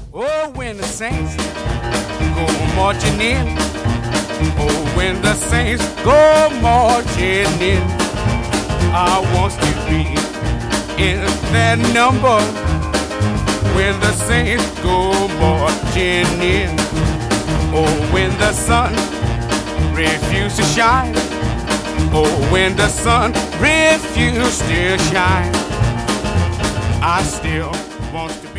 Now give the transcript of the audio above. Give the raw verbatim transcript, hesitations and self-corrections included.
Oh, when the saints go marching in. Oh, when the saints go marching in. I want to be in that number. When the saints go marching in. Oh, when the sun refuses to shine. Oh, when the sun refuses to shine. I still want to